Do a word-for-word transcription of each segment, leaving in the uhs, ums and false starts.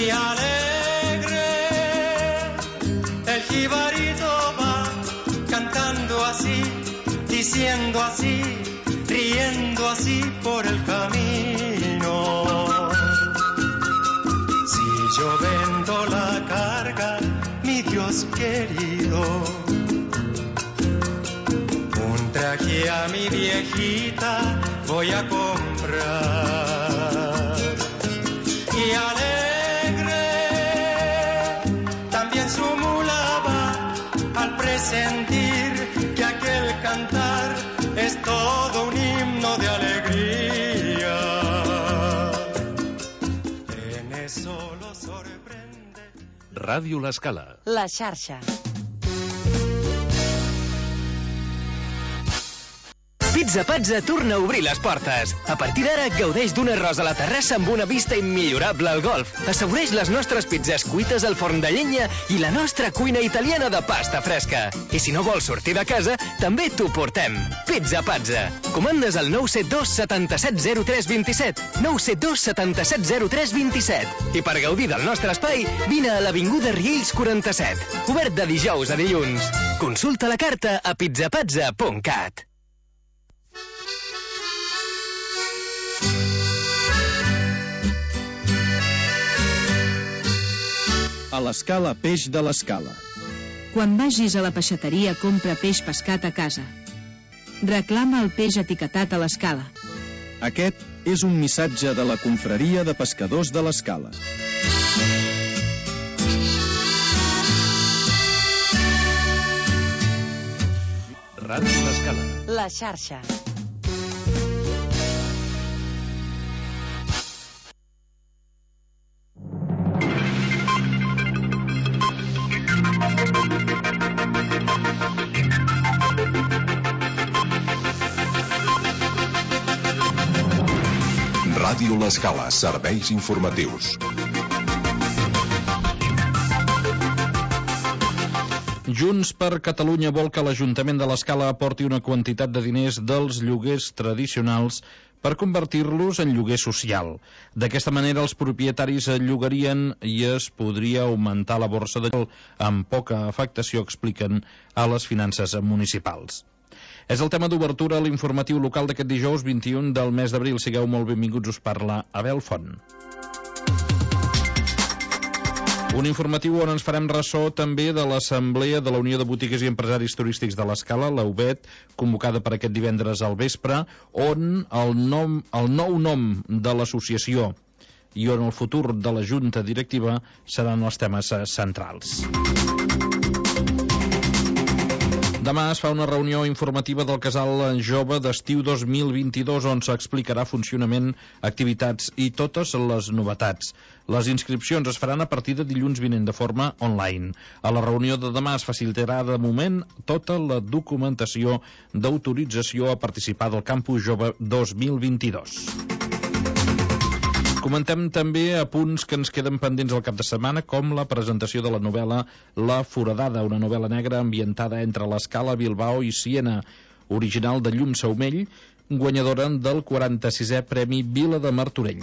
y alegre. El jibarito va cantando así, diciendo así, riendo así por el camino. Si yo vendo la carga, mi Dios querido, un traje a mi viejita voy a comprar. Y alegre también su mula va al presentir que aquel cantar es todo un himno de alegría. En eso lo sorprende Ràdio L'Escala. La xarxa. Pizza Pazza torna a obrir les portes. A partir d'ara, gaudeix d'un arròs a la terrassa amb una vista immillorable al golf. Assaboreix les nostres pizzas cuites al forn de llenya i la nostra cuina italiana de pasta fresca. I si no vols sortir de casa, també t'ho portem. Pizza Pazza. Comandes al nou set dos setanta-set zero tres vint-i-set. nou set dos setanta-set zero tres vint-i-set. I per gaudir del nostre espai, vine a l'Avinguda Riells quaranta-set. Obert de dijous a dilluns. Consulta la carta a pizzapazza punt cat. A l'Escala, peix de l'Escala. Quan vagis a la peixateria, compra peix pescat a casa. Reclama el peix etiquetat a l'Escala. Aquest és un missatge de la Confraria de Pescadors de l'Escala. Ràdio L'Escala. La xarxa. Ràdio L'Escala, serveis informatius. Junts per Catalunya vol que l'Ajuntament de l'Escala aporti una quantitat de diners dels lloguers tradicionals per convertir-los en lloguer social. D'aquesta manera, els propietaris llogarien i es podria augmentar la borsa de lloguer amb poca afectació, expliquen, a les finances municipals. És el tema d'obertura a l'informatiu local d'aquest dijous vint-i-un del mes d'abril. Sigueu molt benvinguts, us parla Abel Font. Un informatiu on ens farem ressò també de l'Assemblea de la Unió de Botiguers i Empresaris Turístics de l'Escala, la U B E T, convocada per aquest divendres al vespre, on el, nom, el nou nom de l'associació i on el futur de la Junta Directiva seran els temes centrals. Demà es fa una reunió informativa del Casal Jove d'Estiu dos mil vint-i-dos on s'explicarà funcionament, activitats i totes les novetats. Les inscripcions es faran a partir de dilluns vinent de forma online. A la reunió de demà es facilitarà de moment tota la documentació d'autorització a participar del Campus Jove dos mil vint-i-dos. Comentem també a punts que ens queden pendents al cap de setmana, com la presentació de la novel·la La Foradada, una novel·la negra ambientada entre l'Escala, Bilbao i Siena, original de Llum Saumell, guanyadora del quaranta-sisè Premi Vila de Martorell.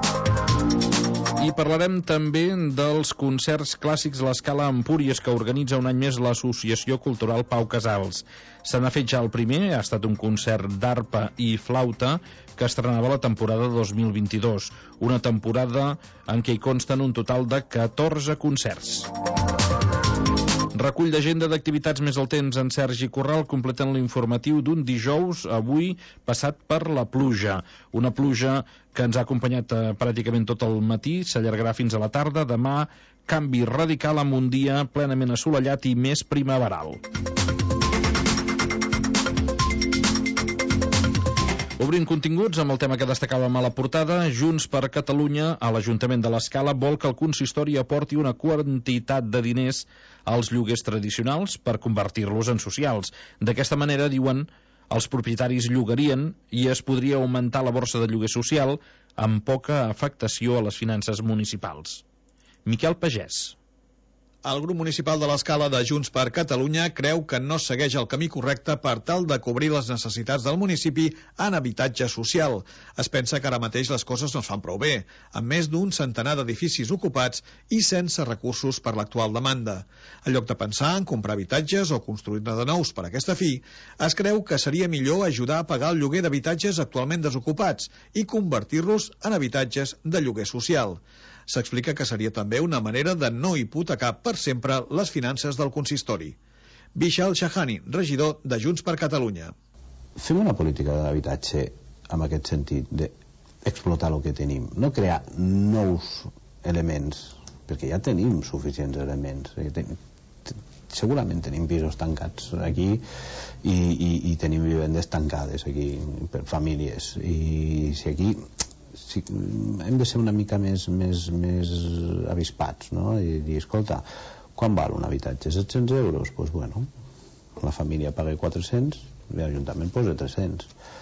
I parlarem també dels concerts clàssics a l'Escala Empúries que organitza un any més l'Associació Cultural Pau Casals. Se n'ha fet ja el primer, ha estat un concert d'arpa i flauta que estrenava la temporada dos mil vint-i-dos, una temporada en què hi consten un total de catorze concerts. Recull d'agenda d'activitats més al temps en Sergi Corral completen l'informatiu d'un dijous, avui passat per la pluja. Una pluja que ens ha acompanyat eh, pràcticament tot el matí, s'allargarà fins a la tarda. Demà, canvi radical amb un dia plenament assolellat i més primaveral. Obrint continguts amb el tema que destacàvem a la portada, Junts per Catalunya a l'Ajuntament de l'Escala vol que el consistori aporti una quantitat de diners als lloguers tradicionals per convertir-los en socials. D'aquesta manera, diuen, els propietaris llogarien i es podria augmentar la borsa de lloguer social amb poca afectació a les finances municipals. Miquel Pagès. El grup municipal de l'Escala de Junts per Catalunya creu que no segueix el camí correcte per tal de cobrir les necessitats del municipi en habitatge social. Es pensa que ara mateix les coses no es fan prou bé, amb més d'un centenar d'edificis ocupats i sense recursos per l'actual demanda. En lloc de pensar en comprar habitatges o construir-ne de nous per aquesta fi, es creu que seria millor ajudar a pagar el lloguer d'habitatges actualment desocupats i convertir-los en habitatges de lloguer social. S'explica que seria també una manera de no hipotecar per sempre les finances del consistori. Vishal Shahani, regidor de Junts per Catalunya. Fem una política d'habitatge en aquest sentit, d'explotar el que tenim, no crear nous elements, perquè ja tenim suficients elements. Segurament tenim pisos tancats aquí i, i, i tenim vivendes tancades aquí per famílies, i si aquí si, hem de ser una mica més, més, més avispats, no? I dir, escolta, quan val un habitatge? set-cents euros? Doncs pues bueno, la família paga quatre-cents, l'Ajuntament posa tres-cents.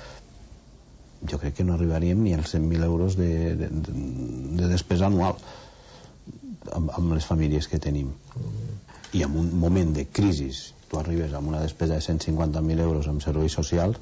Jo crec que no arribaríem ni als cent mil euros de, de, de despesa anual amb, amb les famílies que tenim. I en un moment de crisi tu arribes amb una despesa de cent cinquanta mil euros amb serveis socials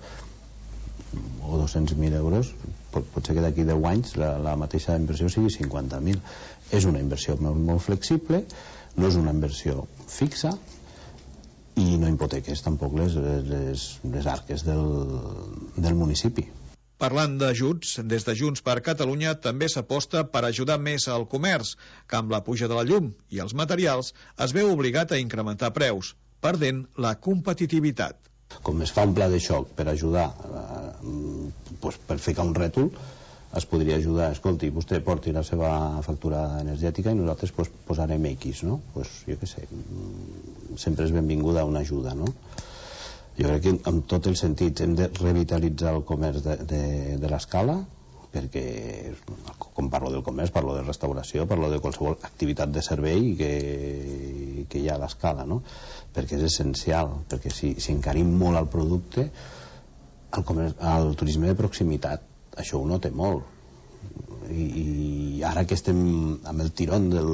o dos-cents mil euros, pot, pot ser que d'aquí deu anys la, la mateixa inversió sigui cinquanta mil. És una inversió molt, molt flexible, no és una inversió fixa i no hipoteques tampoc les, les, les arques del, del municipi. Parlant d'ajuts, des de Junts per Catalunya també s'aposta per ajudar més al comerç, que amb la puja de la llum i els materials es veu obligat a incrementar preus, perdent la competitivitat. Com es fa un pla de xoc per ajudar, eh, pues per ficar un rètol, es podria ajudar, escolti, vostè porti la seva factura energètica i nosaltres pues, posarem X, no? Pues, jo què sé, sempre és benvinguda una ajuda, no? Jo crec que en tots els sentits hem de revitalitzar el comerç de, de, de l'Escala, perquè quan parlo del comerç parlo de restauració, parlo de qualsevol activitat de servei que, que hi ha a l'Escala, no? Perquè és essencial, perquè si, si encarim molt el producte, el, comerç, el turisme de proximitat, això ho nota molt. I, i ara que estem amb el tirón del,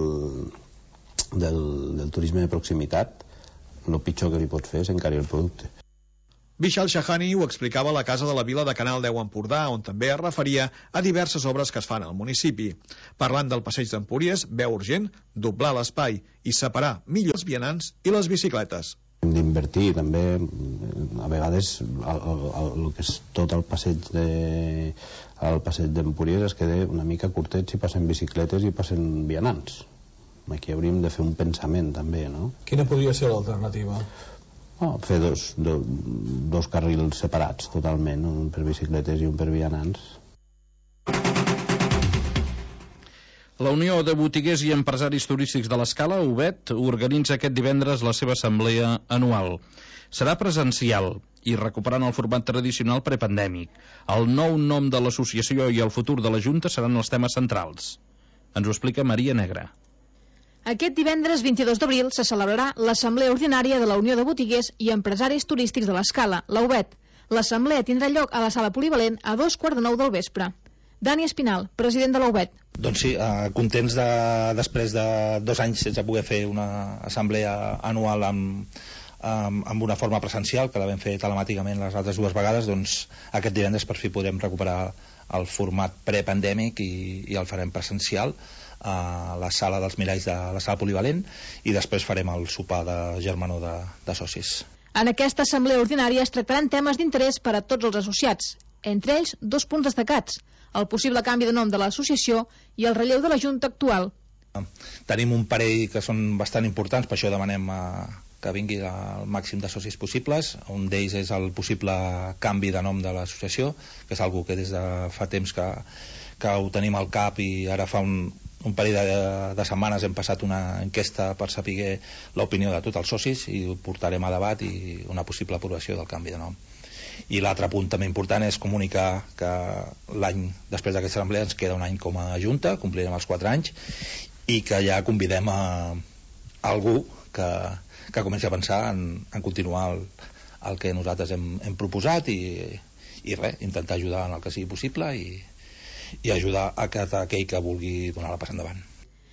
del, del turisme de proximitat, el pitjor que li pots fer és encarir el producte. Vishal Shahani ho explicava a la Casa de la Vila de Canal deu Empordà, on també es referia a diverses obres que es fan al municipi. Parlant del passeig d'Empúries, veu urgent doblar l'espai i separar millor els vianants i les bicicletes. Hem d'invertir també, a vegades, el, el, el que és tot el passeig de, el passeig d'Empúries es queda una mica curtet si passen bicicletes i passen vianants. Aquí hauríem de fer un pensament també, no? Quina podria ser l'alternativa? Oh, fer dos, do, dos carrils separats totalment, un per bicicletes i un per vianants. La Unió de Botiguers i Empresaris Turístics de l'Escala, U B E T, organitza aquest divendres la seva assemblea anual. Serà presencial i recuperant el format tradicional prepandèmic. El nou nom de l'associació i el futur de la Junta seran els temes centrals. Ens ho explica Maria Negra. Aquest divendres vint-i-dos d'abril se celebrarà l'Assemblea Ordinària de la Unió de Botiguers i Empresaris Turístics de l'Escala, la U B E T. L'assemblea tindrà lloc a la sala polivalent a dos quarts de nou del vespre. Dani Espinal, president de la U B E T. Doncs sí, eh, contents de, després de dos anys sense poder fer una assemblea anual amb, amb, amb una forma presencial, que la vam fer telemàticament les altres dues vegades, doncs aquest divendres per fi podrem recuperar el format prepandèmic i, i el farem presencial a la sala dels miralls de la sala polivalent, i després farem el sopar de germanor de, de socis. En aquesta assemblea ordinària es tractaran temes d'interès per a tots els associats, entre ells dos punts destacats: el possible canvi de nom de l'associació i el relleu de la Junta actual. Tenim un parell que són bastant importants, per això demanem a, que vingui el màxim de socis possibles. Un d'ells és el possible canvi de nom de l'associació, que és algo que des de fa temps que, que ho tenim al cap, i ara fa un, un parell de, de setmanes hem passat una enquesta per saber l'opinió de tots els socis i ho portarem a debat i una possible aprovació del canvi de nom. I l'altre punt també important és comunicar que l'any després d'aquesta assemblea ens queda un any com a Junta, complirem els quatre anys, i que ja convidem a, a algú que, que comenci a pensar en, en continuar el, el que nosaltres hem, hem proposat i, i res, intentar ajudar en el que sigui possible i, i ajudar a cada aquell que vulgui donar la pas endavant.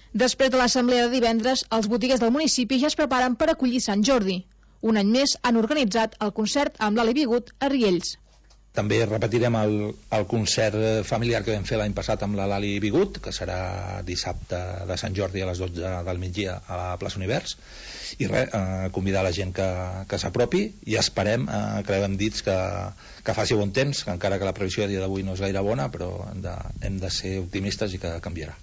Després de l'assemblea de divendres, els botiguers del municipi ja es preparen per acollir Sant Jordi. Un any més han organitzat el concert amb l'Ali Bigut a Riells. També repetirem el, el concert familiar que vam fer l'any passat amb la Lali Bigut, que serà dissabte de Sant Jordi a les dotze del migdia a la plaça Univers. I res, eh, convidar la gent que, que s'apropi i esperem, eh, creuem dits, que, que faci bon temps, que encara que la previsió a dia d'avui no és gaire bona, però hem de, hem de ser optimistes i que canviarà.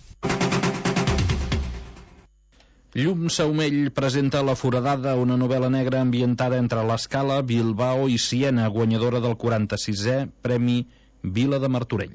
Llum Saumell presenta La Foradada, una novel·la negra ambientada entre l'Escala, Bilbao i Siena, guanyadora del quaranta-sisè Premi Vila de Martorell.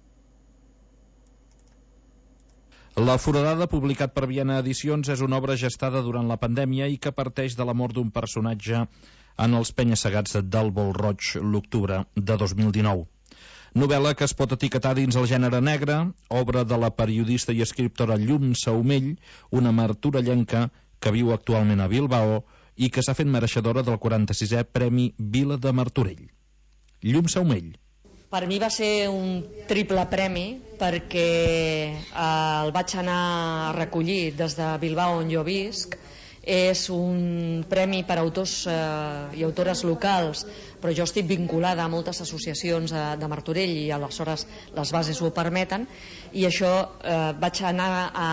La Foradada, publicat per Viena Edicions, és una obra gestada durant la pandèmia i que parteix de la mort d'un personatge en els penya-segats del Vol Roig l'octubre de dos mil dinou. Novel·la que es pot etiquetar dins el gènere negre, obra de la periodista i escriptora Llum Saumell, una martorellenca que viu actualment a Bilbao i que s'ha fet mereixedora del quaranta-sisè Premi Vila de Martorell. Llum Saumell. Per mi va ser un triple premi perquè eh, el vaig anar a recollir des de Bilbao, on jo visc. És un premi per a autors eh, i autores locals, però jo estic vinculada a moltes associacions eh, de Martorell i aleshores les bases ho permeten, i això eh, vaig anar a,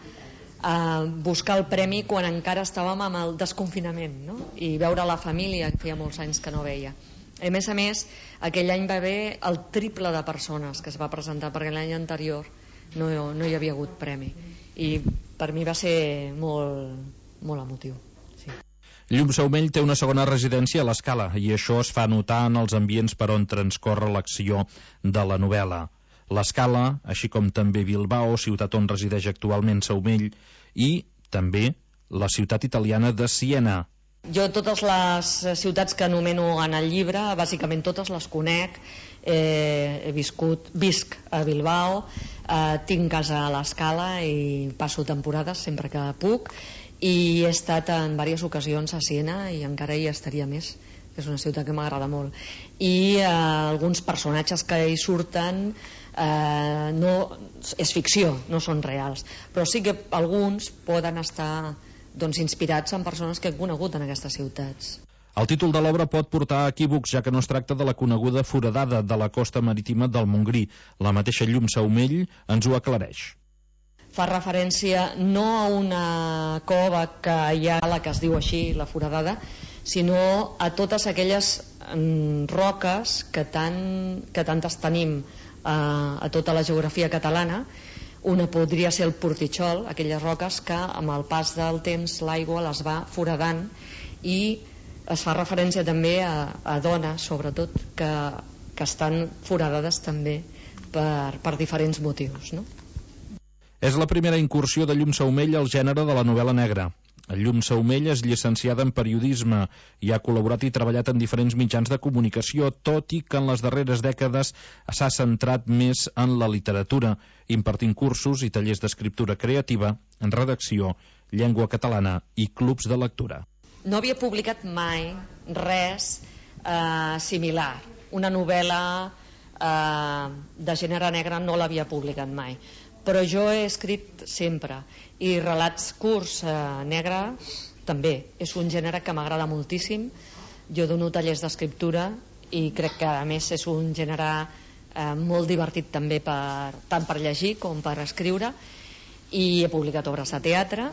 a buscar el premi quan encara estàvem amb el desconfinament, no? I veure la família, que feia molts anys que no veia. A més a més, aquell any va haver el triple de persones que es va presentar, perquè l'any anterior no, no hi havia hagut premi, i per mi va ser molt... molt emotiu. Sí. Llum Saumell té una segona residència a l'Escala i això es fa notar en els ambients per on transcorre l'acció de la novel·la. L'Escala, així com també Bilbao, ciutat on resideix actualment Saumell, i també la ciutat italiana de Siena. Jo totes les ciutats que anomeno en el llibre, bàsicament totes les conec. Eh, he viscut, visc a Bilbao, eh, tinc casa a l'Escala i passo temporades sempre que puc, i he estat en diverses ocasions a Siena i encara hi estaria més, que és una ciutat que m'agrada molt. I eh, alguns personatges que hi surten eh, no, és ficció, no són reals, però sí que alguns poden estar doncs, inspirats en persones que he conegut en aquestes ciutats. El títol de l'obra pot portar a equívocs, ja que no es tracta de la coneguda Foradada de la costa marítima del Montgrí. La mateixa Llum Saumell ens ho aclareix. Fa referència no a una cova que hi ha, la que es diu així, la Foradada, sinó a totes aquelles mm, roques que, tant, que tantes tenim eh, a tota la geografia catalana. Una podria ser el Portitxol, aquelles roques que amb el pas del temps l'aigua les va foradant, i es fa referència també a, a dones, sobretot, que, que estan foradades també per, per diferents motius, no? És la primera incursió de Llum Saumell al gènere de la novel·la negra. Llum Saumell és llicenciada en periodisme i ha col·laborat i treballat en diferents mitjans de comunicació, tot i que en les darreres dècades s'ha centrat més en la literatura, impartint cursos i tallers d'escriptura creativa, en redacció, llengua catalana i clubs de lectura. No havia publicat mai res eh, similar. Una novel·la eh, de gènere negre no l'havia publicat mai. Però jo he escrit sempre, i relats curts eh, negres també. És un gènere que m'agrada moltíssim. Jo dono tallers d'escriptura i crec que a més és un gènere eh, molt divertit també per, tant per llegir com per escriure, i he publicat obres de teatre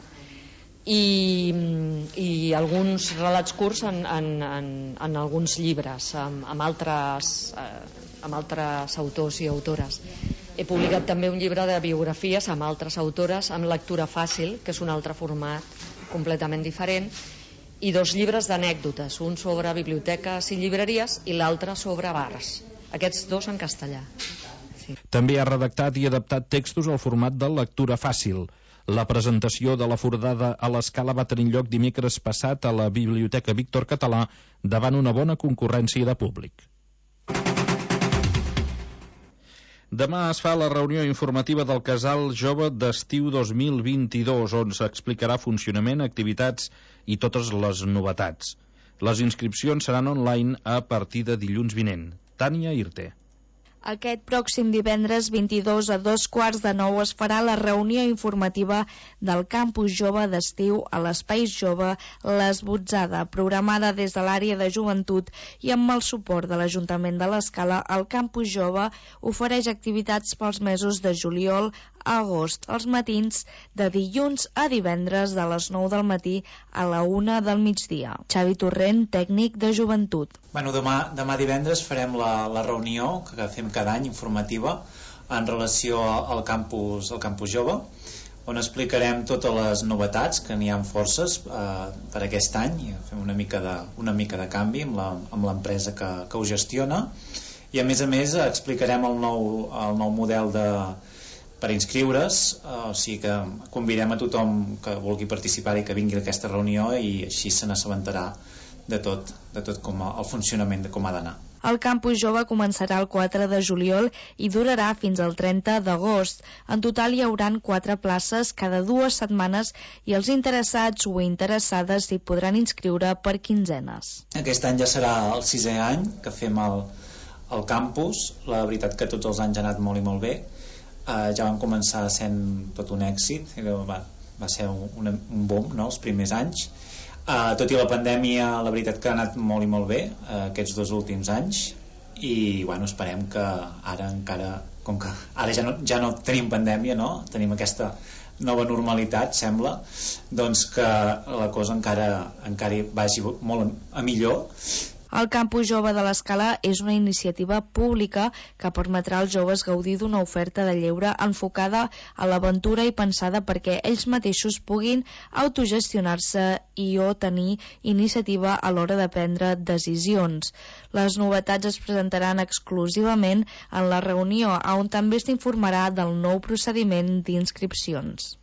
i, i alguns relats curts en, en, en, en alguns llibres amb, amb, altres, eh, amb altres autors i autores. He publicat també un llibre de biografies amb altres autores, amb lectura fàcil, que és un altre format completament diferent, i dos llibres d'anècdotes, un sobre biblioteques i llibreries i l'altre sobre bars. Aquests dos en castellà. Sí. També ha redactat i adaptat textos al format de lectura fàcil. La presentació de La Foradada a l'Escala va tenir lloc dimecres passat a la Biblioteca Víctor Català davant una bona concurrència de públic. Demà es fa la reunió informativa del Casal Jove d'Estiu dos mil vint-i-dos, on s'explicarà funcionament, activitats i totes les novetats. Les inscripcions seran online a partir de dilluns vinent. Tània Irte. Aquest pròxim divendres vint-i-dos a dos quarts de nou es farà la reunió informativa del Campus Jove d'estiu a l'Espai Jove Les Botzada, programada des de l'àrea de joventut i amb el suport de l'Ajuntament de l'Escala. El Campus Jove ofereix activitats pels mesos de juliol a agost, els matins de dilluns a divendres de les nou del matí a la una del migdia. Xavi Torrent, tècnic de joventut. Bueno, demà, demà divendres farem la, la reunió que fem cada any informativa en relació al campus, al campus jove, on explicarem totes les novetats, que n'hi ha forces eh, per aquest any. Fem una mica de, una mica de canvi amb, la, amb l'empresa que, que ho gestiona, i a més a més explicarem el nou, el nou model de per inscriure's, eh, o sigui que convidem a tothom que vulgui participar i que vingui a aquesta reunió, i així se n'assabentarà de tot, de tot com a, el funcionament de com ha d'anar. El Campus Jove començarà el quatre de juliol i durarà fins al trenta d'agost. En total hi hauran quatre places cada dues setmanes i els interessats o interessades s'hi podran inscriure per quinzenes. Aquest any ja serà el sisè any que fem el, el campus. La veritat que tots els anys ha anat molt i molt bé. Uh, ja vam començar sent tot un èxit, va, va ser un, un boom, no?, els primers anys. Uh, tot i la pandèmia, la veritat que ha anat molt i molt bé uh, aquests dos últims anys, i bueno, esperem que ara encara, com que ara ja no, ja no tenim pandèmia, no?, tenim aquesta nova normalitat, sembla, doncs que la cosa encara, encara vagi molt a millor. El Campus Jove de l'Escala és una iniciativa pública que permetrà als joves gaudir d'una oferta de lleure enfocada a l'aventura i pensada perquè ells mateixos puguin autogestionar-se i o tenir iniciativa a l'hora de prendre decisions. Les novetats es presentaran exclusivament en la reunió, on també s'informarà del nou procediment d'inscripcions.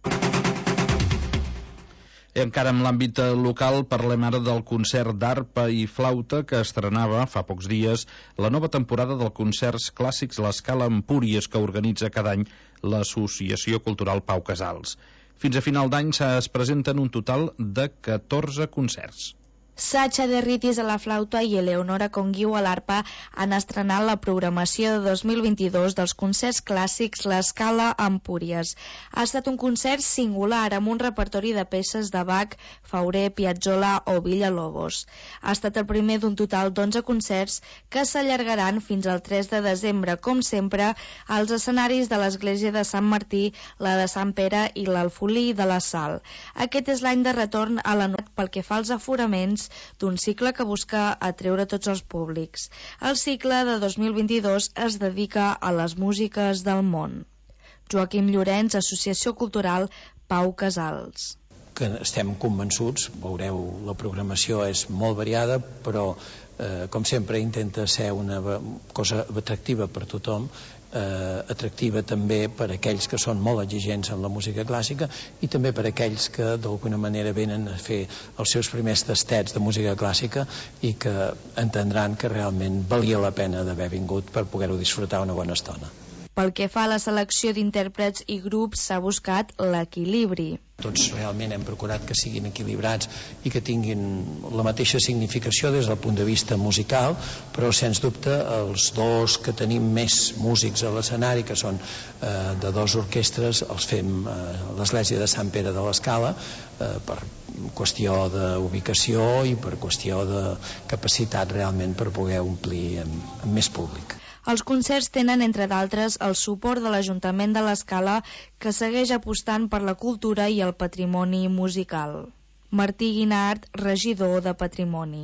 I encara en l'àmbit local parlem ara del concert d'arpa i flauta que estrenava fa pocs dies la nova temporada del concerts clàssics l'Escala Empúries, que organitza cada any l'Associació Cultural Pau Casals. Fins a final d'any es presenten un total de catorze concerts. Sacha de Ritis a la flauta i Eleonora Conguiu a l'arpa han estrenat la programació de dos mil vint-i-dos dels concerts clàssics l'Escala Empúries. Ha estat un concert singular amb un repertori de peces de Bach, Fauré, Piazzolla o Villalobos. Ha estat el primer d'un total d'onze concerts que s'allargaran fins al tres de desembre, com sempre, als escenaris de l'església de Sant Martí, la de Sant Pere i l'Alfolí de la Sal. Aquest és l'any de retorn a la novetat pel que fa als aforaments d'un cicle que busca atreure tots els públics. El cicle de dos mil vint-i-dos es dedica a les músiques del món. Joaquim Llorenç, Associació Cultural Pau Casals. Que estem convençuts, veureu, la programació és molt variada, però eh, com sempre intenta ser una cosa atractiva per tothom, eh, atractiva també per aquells que són molt exigents en la música clàssica i també per aquells que d'alguna manera venen a fer els seus primers tastets de música clàssica i que entendran que realment valia la pena d'haver vingut per poder-ho disfrutar una bona estona. Pel que fa a la selecció d'intèrprets i grups s'ha buscat l'equilibri. Tots realment hem procurat que siguin equilibrats i que tinguin la mateixa significació des del punt de vista musical, però sens dubte els dos que tenim més músics a l'escenari, que són eh, de dos orquestres, els fem a eh, l'església de Sant Pere de l'Escala eh, per qüestió d'ubicació i per qüestió de capacitat realment per poder omplir amb, amb més públic. Els concerts tenen, entre d'altres, el suport de l'Ajuntament de l'Escala, que segueix apostant per la cultura i el patrimoni musical. Martí Guinart, regidor de Patrimoni.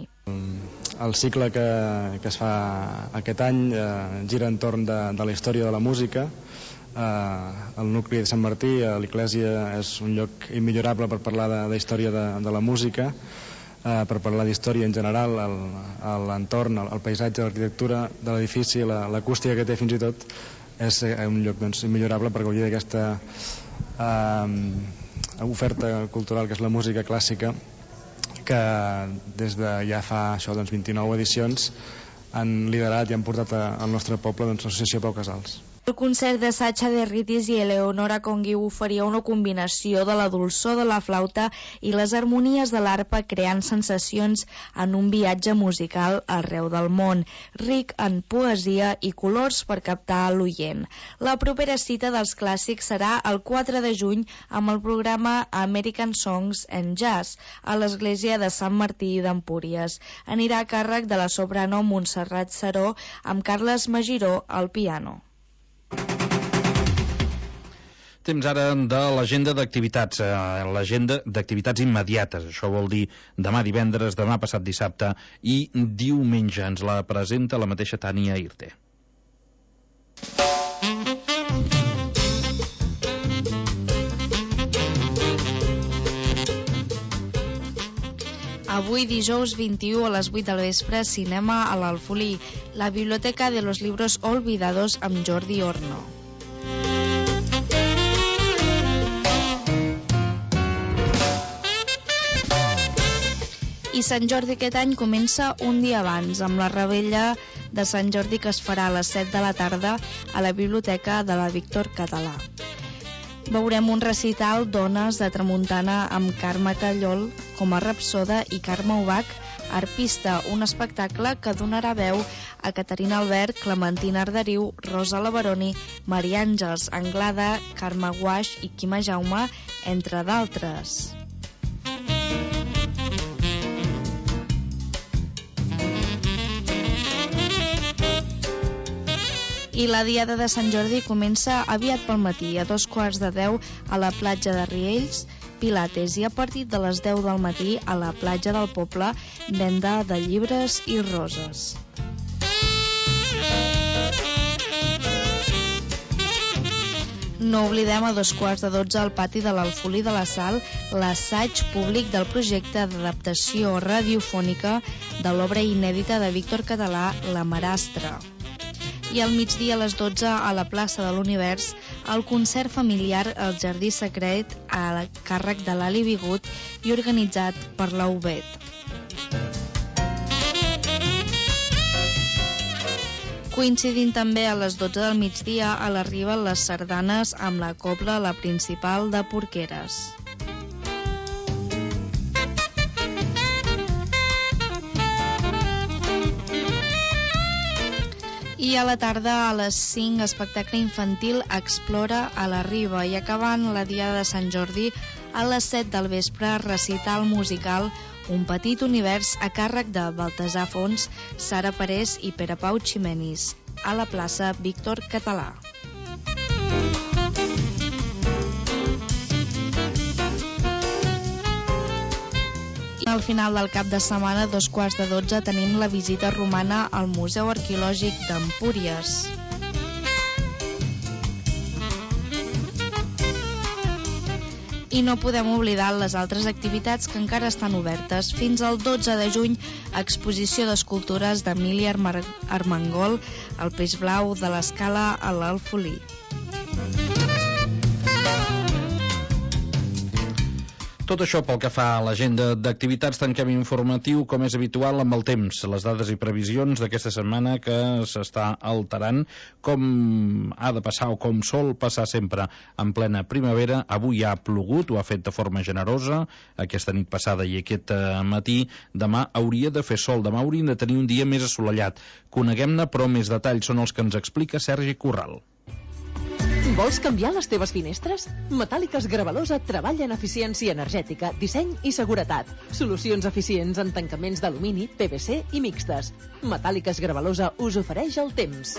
El cicle que, que es fa aquest any eh, gira entorn de, de la història de la música. Eh, el nucli de Sant Martí, a l'Església, és un lloc immillorable per parlar de, de història de, de la música. Uh, per parlar d'història en general, l'entorn, el, el paisatge, l'arquitectura de l'edifici, l'acústica que té fins i tot, és un lloc doncs, immillorable per gaudir d'aquesta uh, oferta cultural que és la música clàssica, que des de ja fa això, doncs, vint-i-nou edicions han liderat i han portat a, al nostre poble doncs, l'Associació Pau Casals. El concert de Sacha de Ritis i Eleonora Conguiu oferia una combinació de la dolçor de la flauta i les harmonies de l'arpa, creant sensacions en un viatge musical arreu del món, ric en poesia i colors per captar l'oient. La propera cita dels clàssics serà el quatre de juny amb el programa American Songs and Jazz a l'església de Sant Martí d'Empúries. Anirà a càrrec de la soprano Montserrat Saró amb Carles Magiró al piano. Temps ara de l'agenda d'activitats, eh, l'agenda d'activitats immediates. Això vol dir demà divendres, demà passat dissabte i diumenge. Ens la presenta la mateixa Tània Irte. Avui, dijous vint-i-u a les vuit del vespre, cinema a l'Alfolí, la Biblioteca de los Libros Olvidados amb Jordi Horno. I Sant Jordi aquest any comença un dia abans, amb la revetlla de Sant Jordi que es farà a les set de la tarda a la Biblioteca de la Víctor Català. Veurem un recital Dones de Tramuntana amb Carme Callol com a rapsoda i Carme Ubach, arpista, un espectacle que donarà veu a Caterina Albert, Clementina Arderiu, Rosa Lavaroni, Maria Àngels Anglada, Carme Guaix i Quima Jaume, entre d'altres. I la diada de Sant Jordi comença aviat pel matí, a dos quarts de deu a la platja de Riells, Pilates, i a partir de les deu del matí a la platja del poble, venda de llibres i roses. No oblidem a dos quarts de dotze al pati de l'Alfolí de la Sal l'assaig públic del projecte d'adaptació radiofònica de l'obra inèdita de Víctor Català, La Marastra. I al migdia a les dotze a la plaça de l'Univers el concert familiar El Jardí Secret a càrrec de l'Ali Bigut i organitzat per la U B E T. Coincidint també a les dotze del migdia a la Riba les sardanes amb la cobla La Principal de Porqueres. I a la tarda a les cinc espectacle infantil Explora a la Riba i acabant la diada de Sant Jordi a les set del vespre recital musical Un petit univers a càrrec de Baltasar Fons, Sara Parés i Pere Pau Ximenis a la plaça Víctor Català. Al final del cap de setmana, dos quarts de dotze, tenim la visita romana al Museu Arqueològic d'Empúries. I no podem oblidar les altres activitats que encara estan obertes. Fins al dotze de juny, exposició d'escultures d'Emília Armengol, el peix blau de l'Escala a l'Alfolí. Tot això pel que fa a l'agenda d'activitats. Tanquem informatiu, com és habitual, amb el temps, les dades i previsions d'aquesta setmana que s'està alterant, com ha de passar o com sol passar sempre en plena primavera. Avui ha plogut, ho ha fet de forma generosa, aquesta nit passada i aquest matí. Demà hauria de fer sol, demà hauríem de tenir un dia més assolellat. Coneguem-ne, però més detalls són els que ens explica Sergi Corral. Vols canviar les teves finestres? Metàl·liques Gravalosa treballa en eficiència energètica, disseny i seguretat. Solucions eficients en tancaments d'alumini, P V C i mixtes. Metàl·liques Gravalosa us ofereix el temps.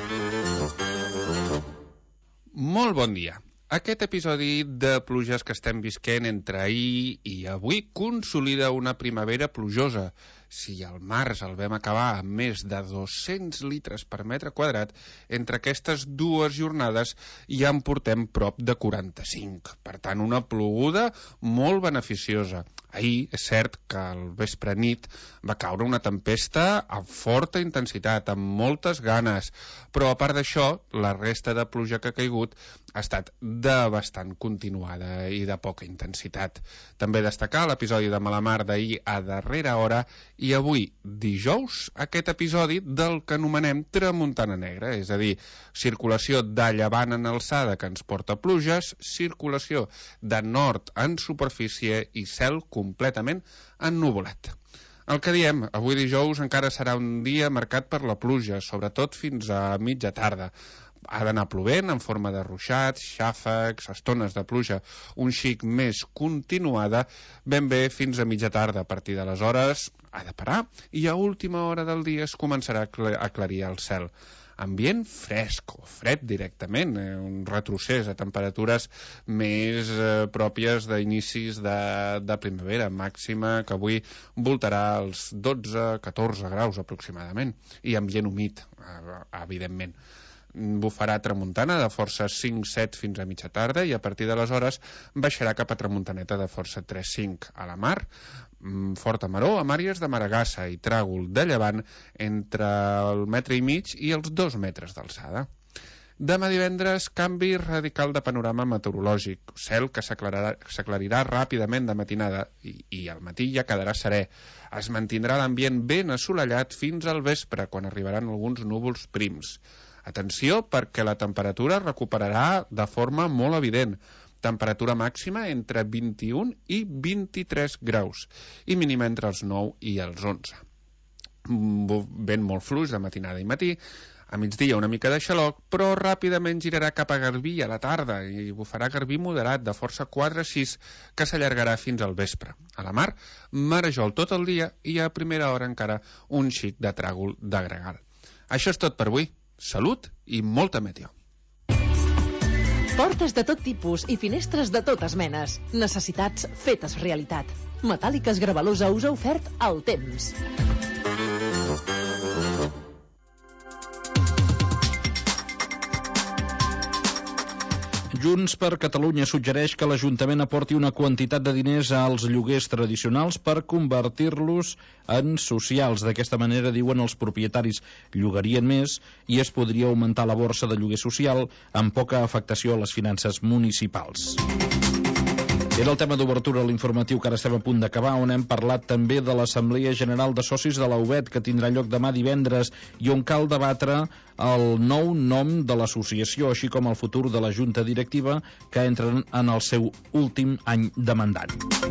Molt bon dia. Aquest episodi de pluges que estem visquent entre ahir i avui consolida una primavera plujosa. Si al març el vam acabar amb més de dos-cents litres per metre quadrat, entre aquestes dues jornades ja en portem prop de quaranta-cinc. Per tant, una ploguda molt beneficiosa. Ahir és cert que al vespre nit va caure una tempesta amb forta intensitat, amb moltes ganes, però a part d'això, la resta de pluja que ha caigut ha estat de bastant continuada i de poca intensitat. També destacar l'episodi de mala mar d'ahir a darrera hora I avui, dijous, aquest episodi del que anomenem tramuntana negra, és a dir, circulació de llevant en alçada que ens porta pluges, circulació de nord en superfície i cel completament ennuvolat. El que diem, avui dijous encara serà un dia marcat per la pluja, sobretot fins a mitja tarda. Ha d'anar plovent en forma de ruixats, xàfecs, estones de pluja, un xic més continuada, ben bé fins a mitja tarda. A partir d'aleshores ha de parar i a última hora del dia es començarà a aclarir el cel. Ambient fresc o fred directament, eh, un retrocés a temperatures més eh, pròpies d'inicis de, de primavera, màxima que avui voltarà als dotze a catorze graus aproximadament, i ambient humit, eh, evidentment. Bufarà tramuntana de força cinc set fins a mitja tarda i a partir d'aleshores baixarà cap a tramuntaneta de força tres cinc a la mar, forta maror amb àrees de maragassa i tràgol de llevant entre el metre i mig i els dos metres d'alçada. Demà divendres, canvi radical de panorama meteorològic, cel que s'aclarirà ràpidament de matinada i, i al matí ja quedarà serè. Es mantindrà l'ambient ben assolellat fins al vespre, quan arribaran alguns núvols prims. Atenció, perquè la temperatura recuperarà de forma molt evident. Temperatura màxima entre vint-i-un i vint-i-tres graus i mínima entre els nou i els onze. Vent molt fluix de matinada i matí, a migdia una mica de xaloc, però ràpidament girarà cap a Garbí a la tarda i bufarà Garbí moderat de força quatre sis que s'allargarà fins al vespre. A la mar, marejol tot el dia i a primera hora encara un xic de tràgol de gregal. Això és tot per avui. Salut i molta meteo. Portes de tot tipus i finestres de totes menes. Necessitats fetes realitat. Metàl·liques Gravalusa us ha ofert el temps. Junts per Catalunya suggereix que l'Ajuntament aporti una quantitat de diners als lloguers tradicionals per convertir-los en socials. D'aquesta manera, diuen, els propietaris llogarien més i es podria augmentar la borsa de lloguer social amb poca afectació a les finances municipals. Era el tema d'obertura a l'informatiu que ara estem a punt d'acabar, on hem parlat també de l'Assemblea General de Socis de la U B E T, que tindrà lloc demà divendres, i on cal debatre el nou nom de l'associació, així com el futur de la Junta Directiva, que entren en el seu últim any de mandat.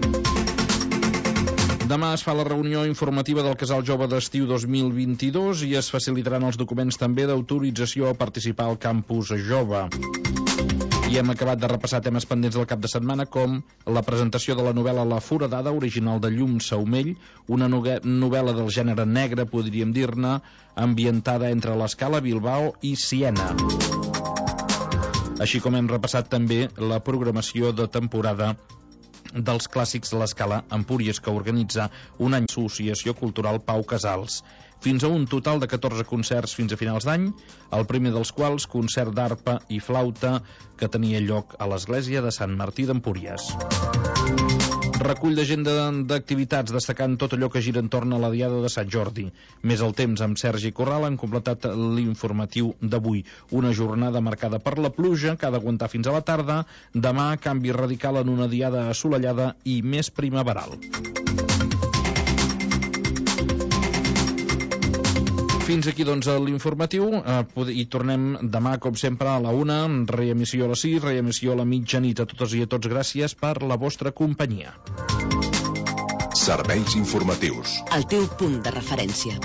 Demà es fa la reunió informativa del Casal Jove d'Estiu dos mil vint-i-dos i es facilitaran els documents també d'autorització a participar al Campus Jove. I hem acabat de repassar temes pendents del cap de setmana, com la presentació de la novel·la La Foradada, original de Llum Saumell, una novel·la del gènere negre, podríem dir-ne, ambientada entre l'Escala, Bilbao i Siena. Així com hem repassat també la programació de temporada dels clàssics de l'Escala Empúries, que organitza un any Associació Cultural Pau Casals. Fins a un total de catorze concerts fins a finals d'any, el primer dels quals concert d'arpa i flauta que tenia lloc a l'església de Sant Martí d'Empúries. Recull d'agenda d'activitats destacant tot allò que gira entorn a la Diada de Sant Jordi. Més el temps amb Sergi Corral han completat l'informatiu d'avui. Una jornada marcada per la pluja, que ha d'aguantar fins a la tarda. Demà, canvi radical en una diada assolellada i més primaveral. Fins aquí, doncs, l'informatiu. Eh, I tornem demà, com sempre, a la una, reemissió a les sis, reemissió a la mitjanit. A totes i a tots, gràcies per la vostra companyia. Serveis informatius. El teu punt de referència.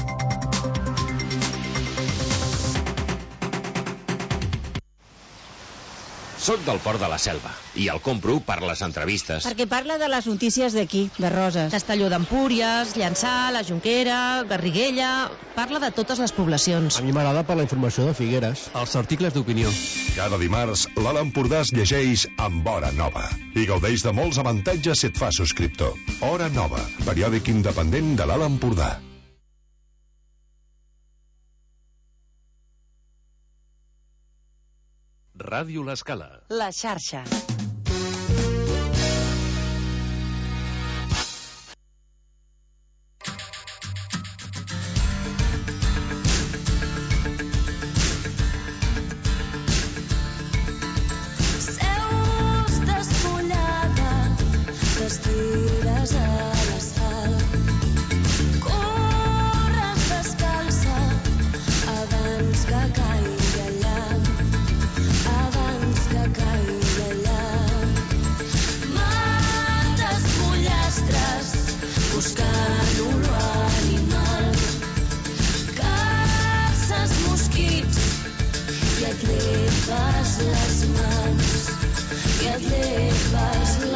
Soc del Port de la Selva i el compro per les entrevistes. Perquè parla de les notícies d'aquí, de Roses. Castelló d'Empúries, Llançà, la Jonquera, Garriguella... Parla de totes les poblacions. A mi m'agrada per la informació de Figueres. Els articles d'opinió. Cada dimarts, l'Alt Empordà es llegeix amb Hora Nova i gaudeix de molts avantatges si et fa subscriptor. Hora Nova, periòdic independent de l'Alt Empordà. Ràdio L'Escala. La xarxa. Seus despullada, t'estires a l'asfalt. Com les